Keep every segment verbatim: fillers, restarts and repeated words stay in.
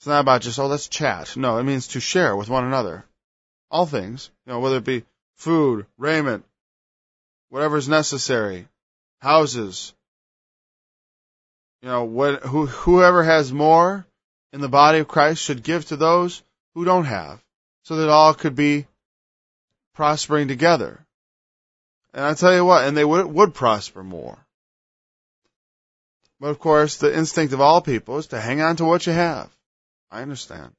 It's not about just, oh, let's chat. No, it means to share with one another. All things, you know, whether it be food, raiment, whatever is necessary, houses. You know, what, who, whoever has more in the body of Christ should give to those who don't have, so that all could be prospering together. And I tell you what, and they would, would prosper more. But of course, the instinct of all people is to hang on to what you have. I understand.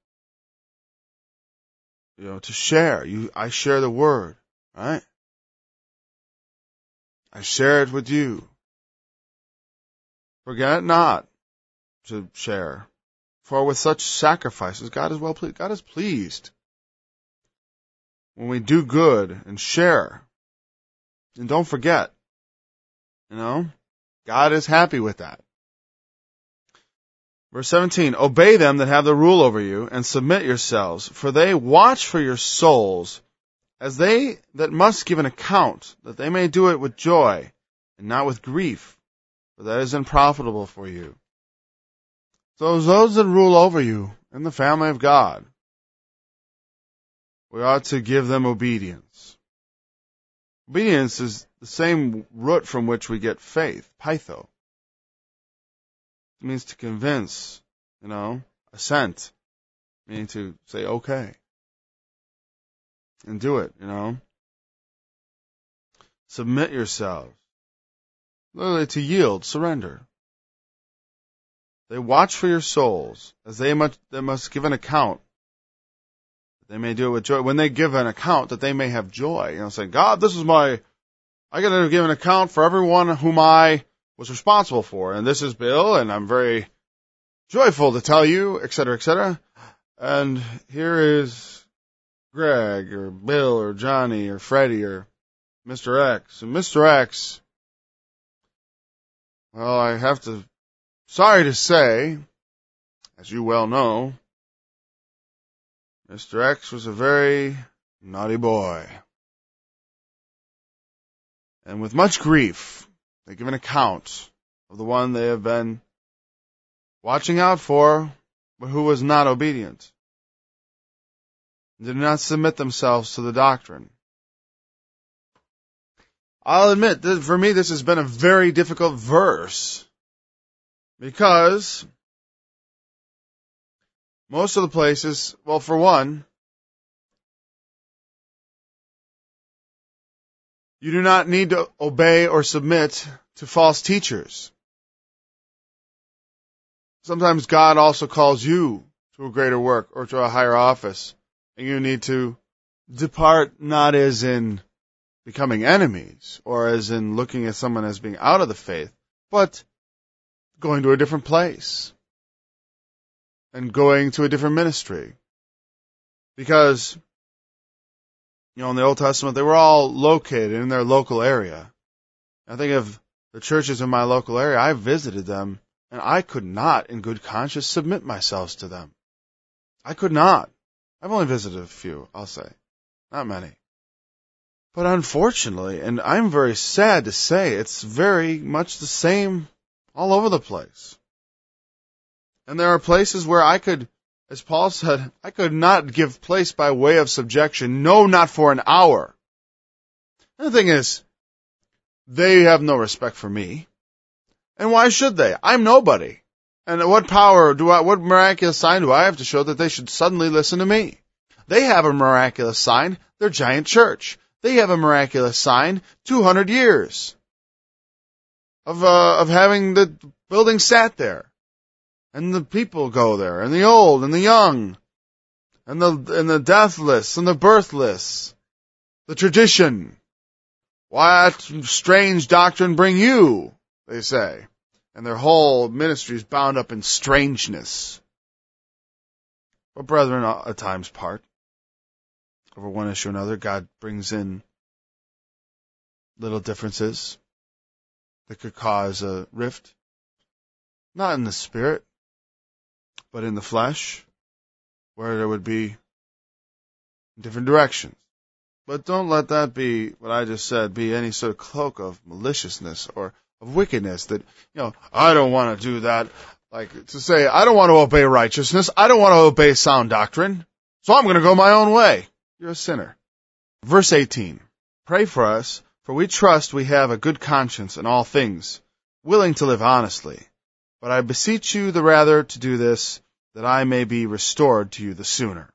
You know, to share. You, I share the word, right? I share it with you. Forget it not to share. For with such sacrifices, God is well pleased. God is pleased when we do good and share. And don't forget, you know, God is happy with that. Verse seventeen, obey them that have the rule over you, and submit yourselves, for they watch for your souls, as they that must give an account, that they may do it with joy, and not with grief, for that is unprofitable for you. So as those that rule over you in the family of God, we ought to give them obedience. Obedience is the same root from which we get faith, pytho. It means to convince, you know, assent, meaning to say okay, and do it, you know. Submit yourselves, literally to yield, surrender. They watch for your souls, as they must, they must give an account. They may do it with joy. When they give an account, that they may have joy. You know, saying, God, this is my, I got to give an account for everyone whom I was responsible for. And this is Bill, and I'm very joyful to tell you, et cetera, et cetera. And here is Greg, or Bill, or Johnny, or Freddie, or Mister X. And Mister X, well, I have to, sorry to say, as you well know, Mister X was a very naughty boy. And with much grief, they give an account of the one they have been watching out for, but who was not obedient. They did not submit themselves to the doctrine. I'll admit that for me this has been a very difficult verse, because most of the places, well, for one, you do not need to obey or submit to false teachers. Sometimes God also calls you to a greater work or to a higher office, and you need to depart not as in becoming enemies or as in looking at someone as being out of the faith, but going to a different place and going to a different ministry. Because, you know, in the Old Testament, they were all located in their local area. I think of the churches in my local area, I visited them, and I could not, in good conscience, submit myself to them. I could not. I've only visited a few, I'll say. Not many. But unfortunately, and I'm very sad to say, it's very much the same all over the place. And there are places where I could, as Paul said, I could not give place by way of subjection, no, not for an hour. And the thing is, they have no respect for me. And why should they? I'm nobody. And what power do I, what miraculous sign do I have to show that they should suddenly listen to me? They have a miraculous sign, their giant church. They have a miraculous sign, two hundred years of, uh, of having the building sat there. And the people go there, and the old, and the young, and the, and the deathless, and the birthless, the tradition. What strange doctrine bring you, they say. And their whole ministry is bound up in strangeness. But brethren, at times part. Over one issue or another, God brings in little differences that could cause a rift. Not in the spirit, but in the flesh, where there would be different directions. But don't let that be, what I just said, be any sort of cloak of maliciousness or of wickedness that, you know, I don't want to do that. Like to say, I don't want to obey righteousness. I don't want to obey sound doctrine. So I'm going to go my own way. You're a sinner. Verse eighteen. Pray for us, for we trust we have a good conscience in all things, willing to live honestly. But I beseech you the rather to do this, that I may be restored to you the sooner.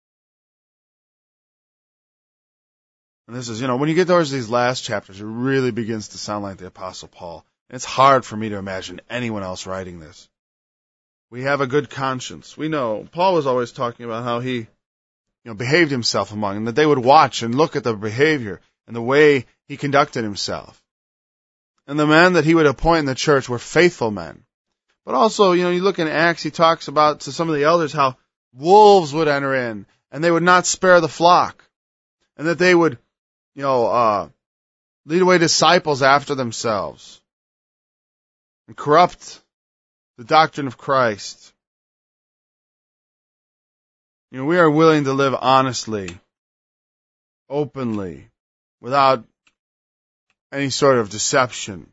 And this is, you know, when you get towards these last chapters, it really begins to sound like the Apostle Paul. It's hard for me to imagine anyone else writing this. We have a good conscience. We know, Paul was always talking about how he, you know, behaved himself among them, that they would watch and look at the behavior and the way he conducted himself. And the men that he would appoint in the church were faithful men. But also, you know, you look in Acts, he talks about to some of the elders how wolves would enter in and they would not spare the flock. And that they would, you know, uh, lead away disciples after themselves and corrupt the doctrine of Christ. You know, we are willing to live honestly, openly, without any sort of deception.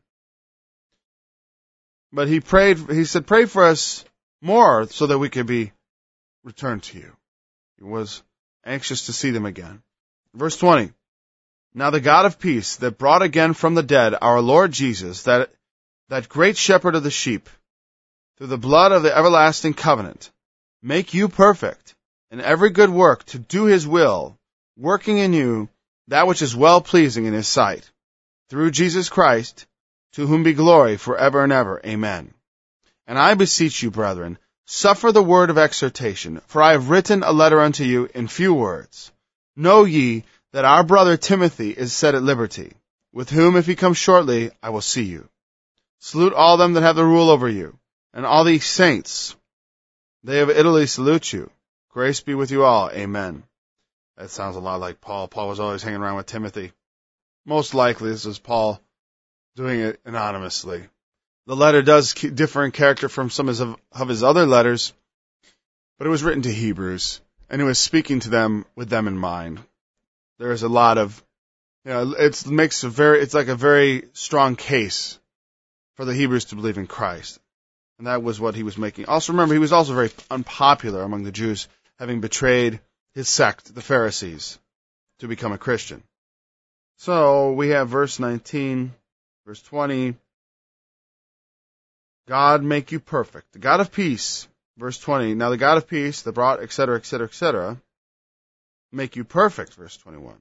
But he prayed, he said, pray for us more so that we could be returned to you. He was anxious to see them again. Verse twenty. Now the God of peace that brought again from the dead our Lord Jesus, that, that great shepherd of the sheep, through the blood of the everlasting covenant, make you perfect in every good work to do his will, working in you that which is well-pleasing in his sight, through Jesus Christ, to whom be glory forever and ever. Amen. And I beseech you, brethren, suffer the word of exhortation, for I have written a letter unto you in few words. Know ye that our brother Timothy is set at liberty, with whom, if he come shortly, I will see you. Salute all them that have the rule over you, and all the saints. They of Italy salute you. Grace be with you all. Amen. That sounds a lot like Paul. Paul was always hanging around with Timothy. Most likely this is Paul doing it anonymously. The letter does differ in character from some of his other letters, but it was written to Hebrews, and he was speaking to them with them in mind. There is a lot of, you know, it makes a very, it's like a very strong case for the Hebrews to believe in Christ. And that was what he was making. Also remember, he was also very unpopular among the Jews, having betrayed his sect, the Pharisees, to become a Christian. So we have verse nineteen, verse twenty. God make you perfect. The God of peace, verse twenty. Now the God of peace that brought, et cetera, et cetera, et cetera, make you perfect, verse twenty-one.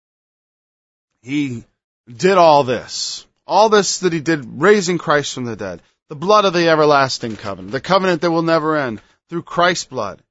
He did all this. All this that he did, raising Christ from the dead. The blood of the everlasting covenant. The covenant that will never end. Through Christ's blood.